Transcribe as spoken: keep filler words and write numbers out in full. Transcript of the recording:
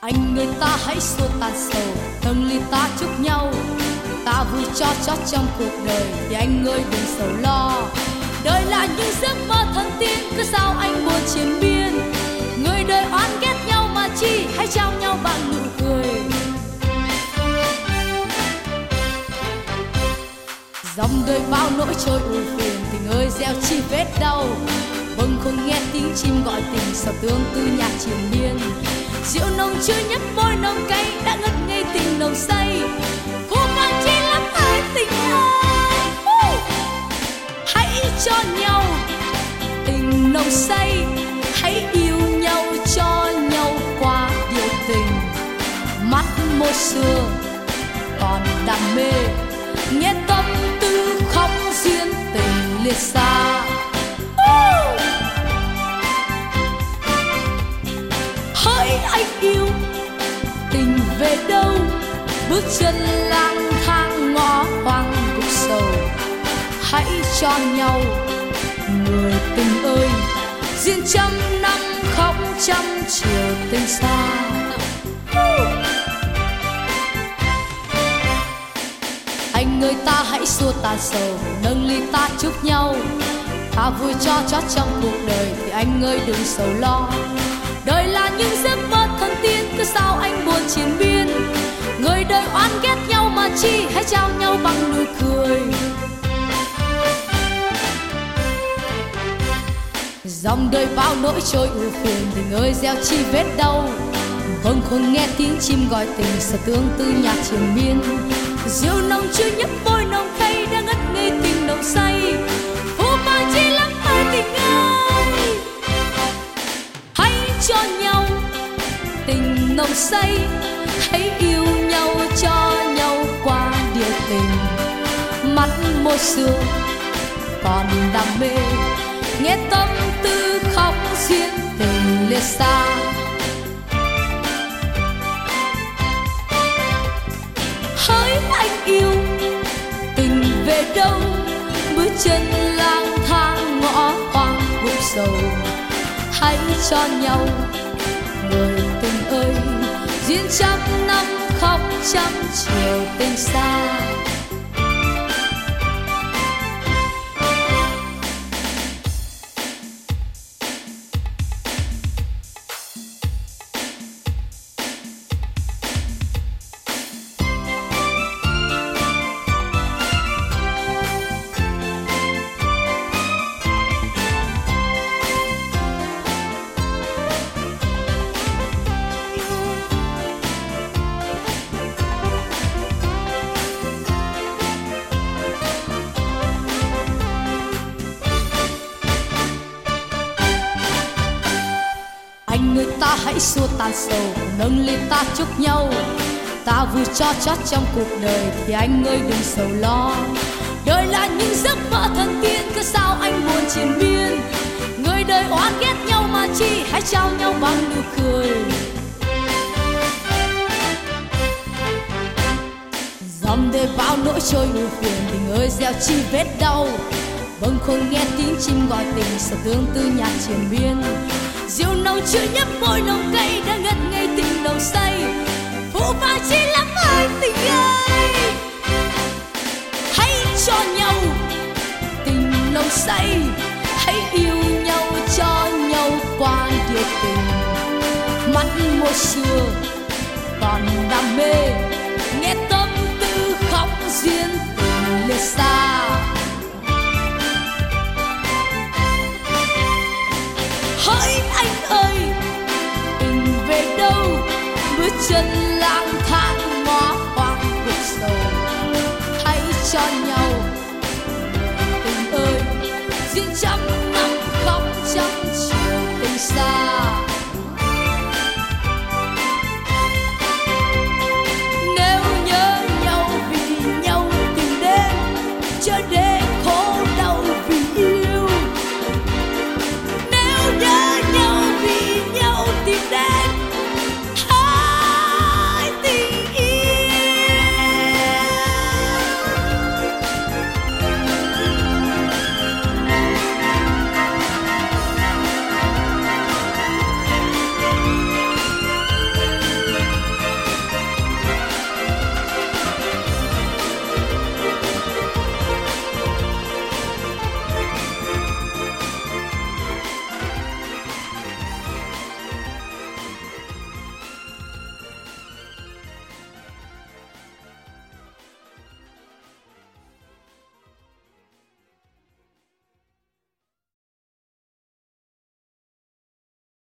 Anh người ta hãy xua tan sầu, nâng ly ta chúc nhau, ta vui cho chót trong cuộc đời, thì anh ơi đừng sầu lo. Đời là những giấc mơ thần tiên, cứ sao anh buồn triền miên. Người đời oán ghét nhau mà chi, hãy trao nhau bằng nụ cười. Dòng đời bao nỗi trôi ưu phiền, tình ơi gieo chi vết đau. Vâng không nghe tiếng chim gọi tình, sao tương tư nhạc triền miên. Rượu nồng chưa nhấp môi nồng cay, đã ngất ngây tình nồng say. Vô vàn chi lắm ơi tình ơi, hãy cho nhau tình nồng say, hãy yêu nhau cho nhau qua điều tình. Mắt môi xưa còn đam mê, nghe tâm tư khóc duyên tình liệt xa. Hỡi anh yêu tình về đâu, bước chân lang thang ngõ hoang vực sầu. Hãy cho nhau người tình ơi, duyên trăm năm khóc trăm chiều tình xa. Anh ơi ta hãy xua tan sầu, nâng ly ta chúc nhau, ta vui cho chót trong cuộc đời, thì anh ơi đừng sầu lo. Đời là những giấc mơ thần tiên, cứ sao anh buồn triền miên. Người đời oán ghét nhau mà chi, hãy trao nhau bằng nụ cười. Dòng đời bao nỗi trôi ưu phiền, tình ơi gieo chi vết đau. Vâng không nghe tiếng chim gọi tình, sao tương tư nhạc triền miên. Rượu nồng chưa nhấp môi nồng cay, đã ngất ngây tình nồng say. Vô vàn chi lắm ơi tình ơi, hãy cho nhau tình nồng say, hãy yêu nhau cho nhau qua điều tình. Mắt môi xưa còn đam mê, nghe tâm tư khóc duyên tình liệt xa. Hỡi anh yêu tình về đâu, bước chân lang thang ngõ hoang vực sầu. Hãy cho nhau người tình ơi, duyên trăm năm khóc trăm chiều tình xa. Anh người ta hãy xua tan sầu, nâng ly ta chúc nhau, ta vui cho chót trong cuộc đời, thì anh ơi đừng sầu lo. Đời là những giấc mơ thần tiên, cứ sao anh buồn triền miên. Người đời oán ghét nhau mà chi, hãy trao nhau bằng nụ cười. Dòng đời bao nỗi trôi ưu phiền, tình ơi gieo chi vết đau. Vâng không nghe tiếng chim gọi tình, sao tương tư nhạc triền miên. Rượu nồng chưa nhấp môi nồng cay, đã ngất ngây tình nồng say. Phụ vàng chi lắm ơi tình ơi, hãy cho nhau tình nồng say, hãy yêu nhau cho nhau qua điều tình. Mắt môi xưa còn đam mê, nghe tâm tư khóc duyên tình liệt xa. Hỡi anh ơi tình về đâu, bước chân lang thang ngõ hoang vực sầu. Hãy cho nhau